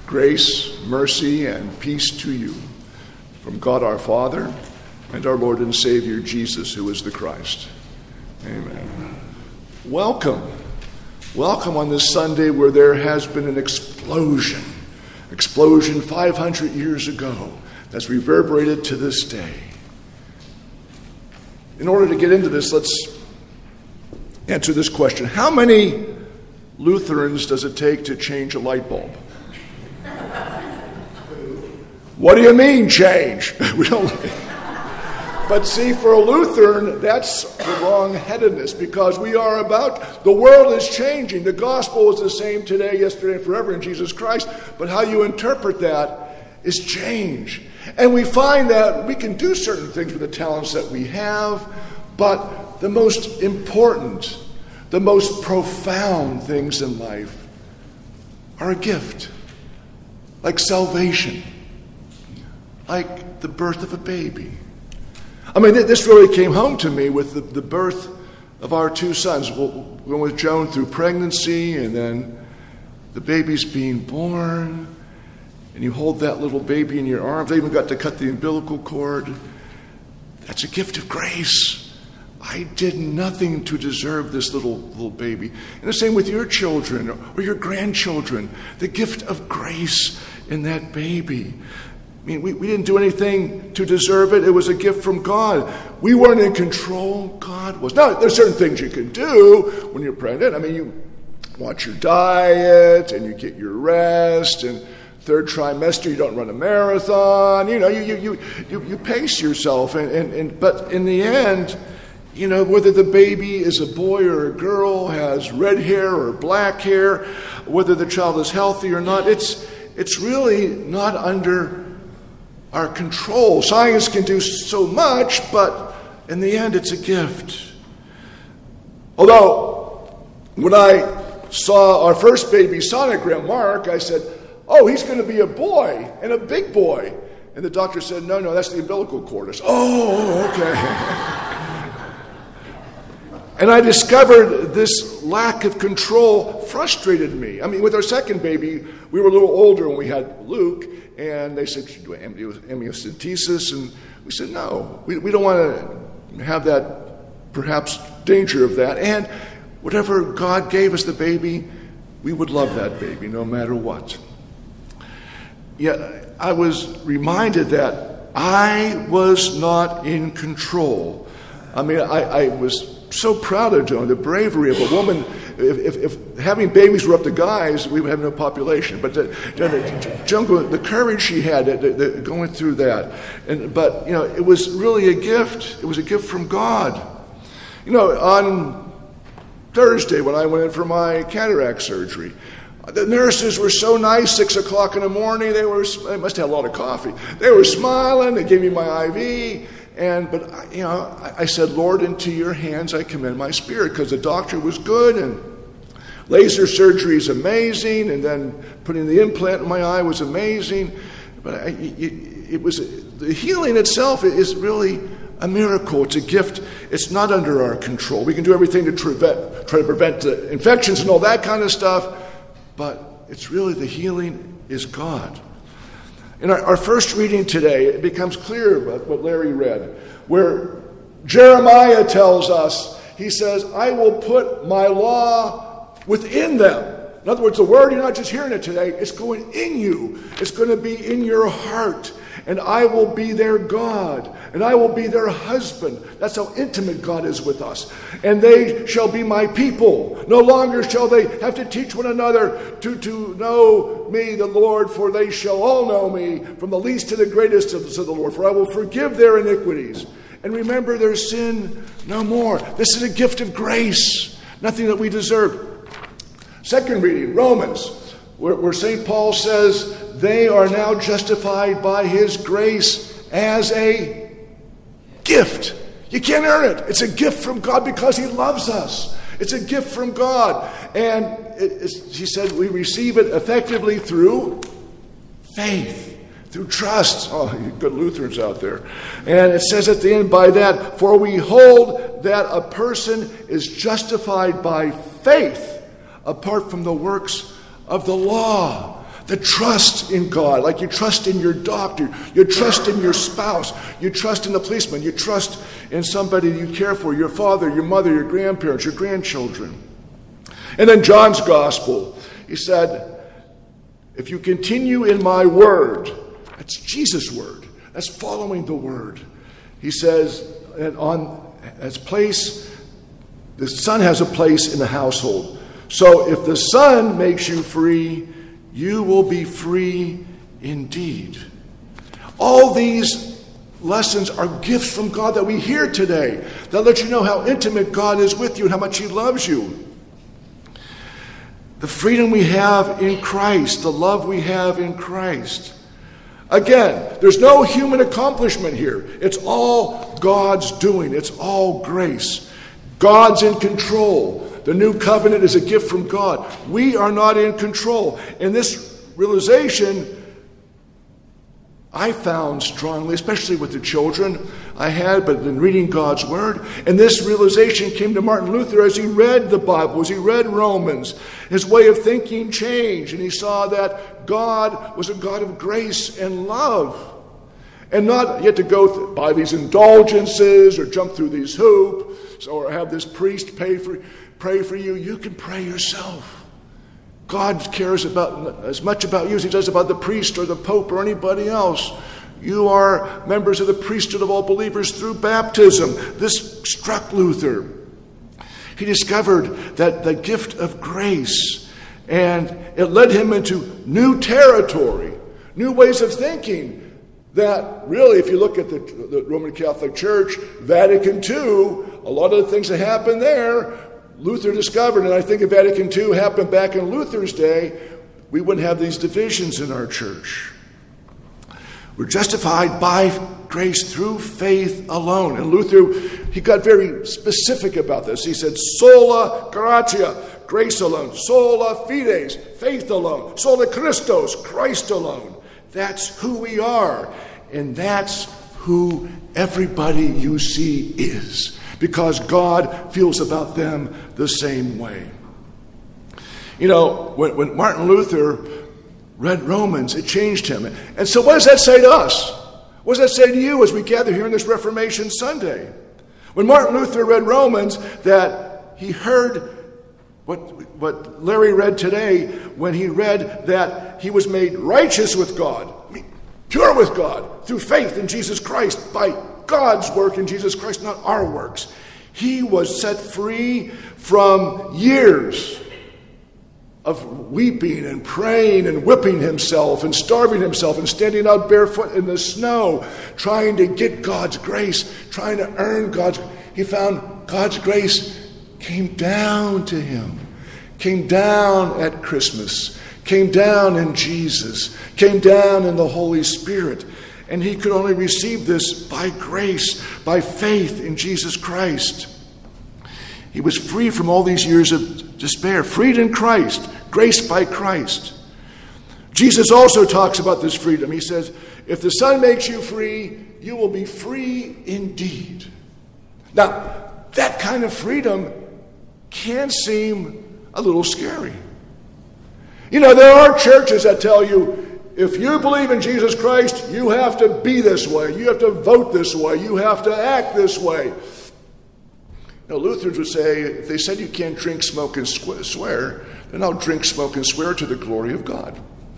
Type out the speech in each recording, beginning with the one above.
Grace, mercy, and peace to you from God our Father and our Lord and Savior Jesus, who is the Christ. Amen. Welcome. Welcome on this Sunday where there has been an explosion 500 years ago that's reverberated to this day. In order to get into this, let's answer this question. How many Lutherans does it take to change a light bulb? What do you mean, change? We don't. But see, for a Lutheran, that's the wrong-headedness, because the world is changing. The gospel is the same today, yesterday, and forever in Jesus Christ. But how you interpret that is change. And we find that we can do certain things with the talents that we have, but the most important, the most profound things in life are a gift, like salvation, like the birth of a baby. I mean, this really came home to me with the birth of our two sons. We went with Joan through pregnancy, and then the baby's being born, and you hold that little baby in your arms. I even got to cut the umbilical cord. That's a gift of grace. I did nothing to deserve this little baby. And the same with your children or your grandchildren. The gift of grace in that baby. I mean, we didn't do anything to deserve it. It was a gift from God. We weren't in control. God was. Now, there's certain things you can do when you're pregnant. I mean, you watch your diet, and you get your rest, and third trimester, you don't run a marathon. You know, you pace yourself. But in the end, you know, whether the baby is a boy or a girl, has red hair or black hair, whether the child is healthy or not, it's really not under our control. Science can do so much, but in the end, it's a gift. Although, when I saw our first baby sonogram, Mark, I said, "Oh, he's going to be a boy, and a big boy." And the doctor said, No, that's the umbilical cord. I said, "Oh, okay." And I discovered this lack of control frustrated me. I mean, with our second baby, we were a little older when we had Luke, and they said, "Should do amniocentesis?" And we said, "No, we don't want to have that, perhaps, danger of that. And whatever God gave us the baby, we would love that baby no matter what." Yet I was reminded that I was not in control. I mean, I was so proud of Joan, the bravery of a woman. If having babies were up to guys, we would have no population. But Joan, the courage she had going through that. But, you know, it was really a gift. It was a gift from God. You know, on Thursday when I went in for my cataract surgery, the nurses were so nice. 6 o'clock in the morning, they must have had a lot of coffee. They were smiling. They gave me my IV. But you know, I said, "Lord, into your hands I commend my spirit," because the doctor was good, and laser surgery is amazing, and then putting the implant in my eye was amazing. But it was the healing itself is really a miracle. It's a gift. It's not under our control. We can do everything to try to prevent infections and all that kind of stuff, but it's really the healing is God. In our first reading today, it becomes clear what Larry read, where Jeremiah tells us, he says, "I will put my law within them." In other words, the word, you're not just hearing it today, it's going in you. It's going to be in your heart. "And I will be their God, and I will be their husband." That's how intimate God is with us. "And they shall be my people. No longer shall they have to teach one another to know me, the Lord, for they shall all know me, from the least to the greatest, said the Lord. For I will forgive their iniquities, and remember their sin no more." This is a gift of grace, nothing that we deserve. Second reading, Romans, where St. Paul says, "They are now justified by his grace as a gift." You can't earn it. It's a gift from God because he loves us. It's a gift from God. And he said we receive it effectively through faith, through trust. Oh, you good Lutherans out there. And it says at the end, by that, "For we hold that a person is justified by faith apart from the works of the law." The trust in God, like you trust in your doctor, you trust in your spouse, you trust in the policeman, you trust in somebody you care for, your father, your mother, your grandparents, your grandchildren. And then John's gospel, he said, if you continue in my word, that's Jesus' word, that's following the word. He says, and on its place, the Son has a place in the household. So if the Son makes you free, you will be free indeed. All these lessons are gifts from God that we hear today that let you know how intimate God is with you and how much He loves you. The freedom we have in Christ, the love we have in Christ. Again, there's no human accomplishment here. It's all God's doing. It's all grace. God's in control. The new covenant is a gift from God. We are not in control. And this realization I found strongly, especially with the children I had, but in reading God's Word. And this realization came to Martin Luther as he read the Bible, as he read Romans. His way of thinking changed, and he saw that God was a God of grace and love. And not yet to go by these indulgences or jump through these hoops or have this priest pray for you. You can pray yourself. God cares about as much about you as He does about the priest or the pope or anybody else. You are members of the priesthood of all believers through baptism. This struck Luther. He discovered that the gift of grace, and it led him into new territory, new ways of thinking. That really, if you look at the Roman Catholic Church, Vatican II, a lot of the things that happened there, Luther discovered, and I think if Vatican II happened back in Luther's day, we wouldn't have these divisions in our church. We're justified by grace through faith alone. And Luther, he got very specific about this. He said, sola gratia, grace alone. Sola fides, faith alone. Sola Christos, Christ alone. That's who we are. And that's who everybody you see is. Because God feels about them the same way. You know, when Martin Luther read Romans, it changed him. And so what does that say to us? What does that say to you as we gather here on this Reformation Sunday? When Martin Luther read Romans, that he heard what Larry read today when he read that he was made righteous with God, pure with God, through faith in Jesus Christ, by God's work in Jesus Christ, not our works. He was set free from years of weeping and praying and whipping himself and starving himself and standing out barefoot in the snow, trying to get God's grace, trying to earn God's grace. He found God's grace came down to him, came down at Christmas, came down in Jesus, came down in the Holy Spirit. And he could only receive this by grace, by faith in Jesus Christ. He was free from all these years of despair, freed in Christ, grace by Christ. Jesus also talks about this freedom. He says, if the Son makes you free, you will be free indeed. Now, that kind of freedom can seem a little scary. You know, there are churches that tell you, if you believe in Jesus Christ, you have to be this way. You have to vote this way. You have to act this way. Now, Lutherans would say, if they said you can't drink, smoke, and swear, then I'll drink, smoke, and swear to the glory of God.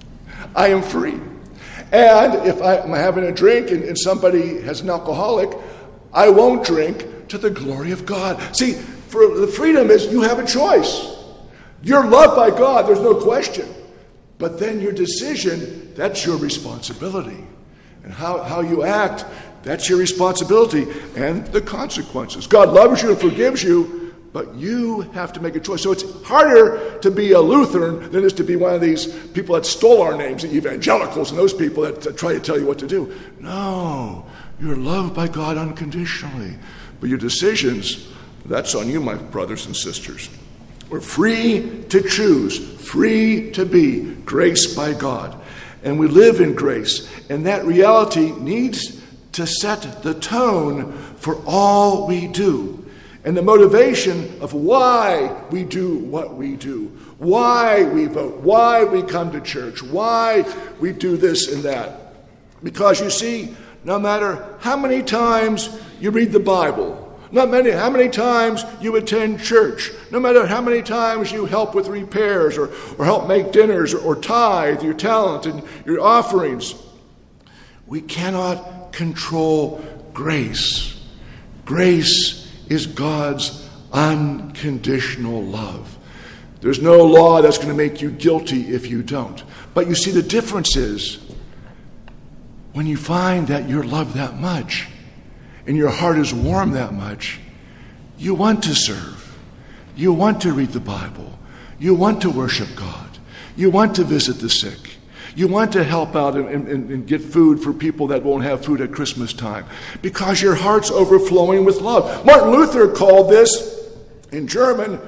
I am free. And if I'm having a drink and somebody has an alcoholic, I won't drink to the glory of God. See, for the freedom is you have a choice. You're loved by God, there's no question. But then your decision, that's your responsibility. And how you act, that's your responsibility and the consequences. God loves you and forgives you, but you have to make a choice. So it's harder to be a Lutheran than it is to be one of these people that stole our names, the evangelicals and those people that try to tell you what to do. No, you're loved by God unconditionally. But your decisions, that's on you, my brothers and sisters. We're free to choose, free to be, grace by God. And we live in grace. And that reality needs to set the tone for all we do. And the motivation of why we do what we do. why we vote, why we come to church, why we do this and that. Because you see, no matter how many times you read the Bible, how many times you attend church, no matter how many times you help with repairs or help make dinners or tithe your talent and your offerings, we cannot control grace. Grace is God's unconditional love. There's no law that's going to make you guilty if you don't. But you see, the difference is when you find that you're loved that much and your heart is warm that much, you want to serve. You want to read the Bible. You want to worship God. You want to visit the sick. You want to help out and get food for people that won't have food at Christmas time because your heart's overflowing with love. Martin Luther called this, in German,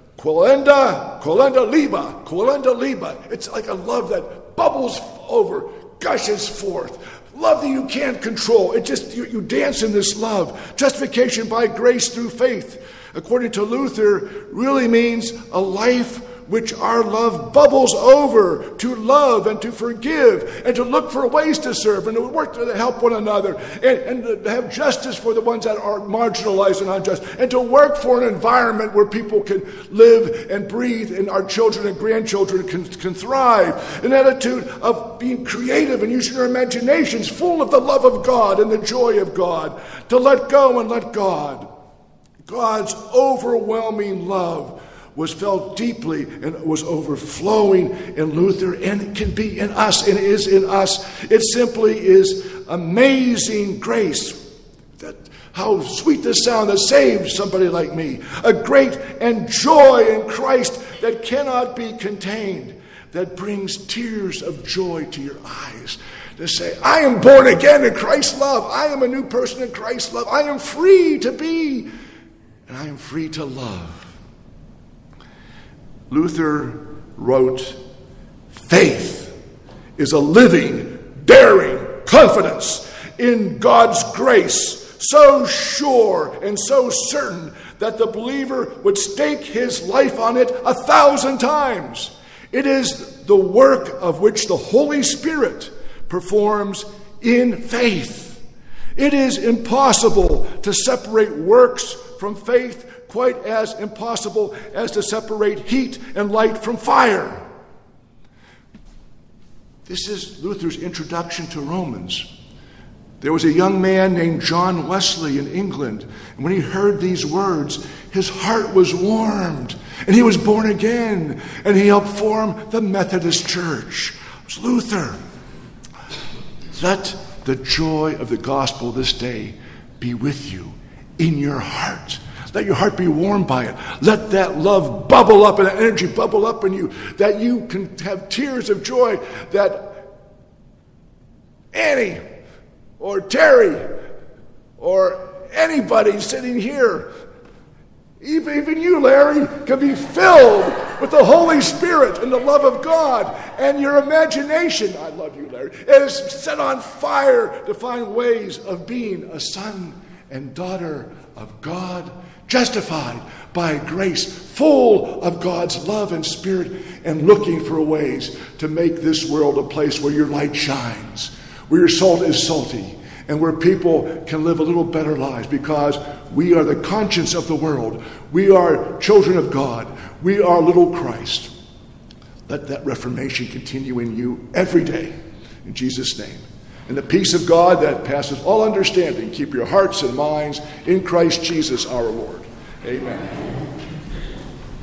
Quellende Liebe. It's like a love that bubbles over, gushes forth. Love that you can't control. It just, you dance in this love. Justification by grace through faith, according to Luther, really means a life which our love bubbles over to love and to forgive and to look for ways to serve and to work to help one another and to have justice for the ones that are marginalized and unjust and to work for an environment where people can live and breathe and our children and grandchildren can thrive. An attitude of being creative and using our imaginations full of the love of God and the joy of God. To let go and let God. God's overwhelming love was felt deeply and was overflowing in Luther, and it can be in us and is in us. It simply is amazing grace. How sweet the sound that saves somebody like me. A great and joy in Christ that cannot be contained, that brings tears of joy to your eyes. To say, I am born again in Christ's love. I am a new person in Christ's love. I am free to be, and I am free to love. Luther wrote, faith is a living, daring confidence in God's grace, so sure and so certain that the believer would stake his life on it 1,000 times. It is the work of which the Holy Spirit performs in faith. It is impossible to separate works from faith, quite as impossible as to separate heat and light from fire. This is Luther's introduction to Romans. There was a young man named John Wesley in England, and when he heard these words, his heart was warmed, and he was born again, and he helped form the Methodist Church. It was Luther. Let the joy of the gospel this day be with you in your heart. Let your heart be warmed by it. Let that love bubble up and that energy bubble up in you, that you can have tears of joy that Annie or Terry or anybody sitting here, even you, Larry, can be filled with the Holy Spirit and the love of God, and your imagination, I love you, Larry, is set on fire to find ways of being a son and daughter of God, justified by grace, full of God's love and spirit, and looking for ways to make this world a place where your light shines, where your salt is salty, and where people can live a little better lives, because we are the conscience of the world. We are children of God. We are little Christ. Let that reformation continue in you every day, in Jesus' name. And the peace of God that passes all understanding, keep your hearts and minds in Christ Jesus our Lord. Amen.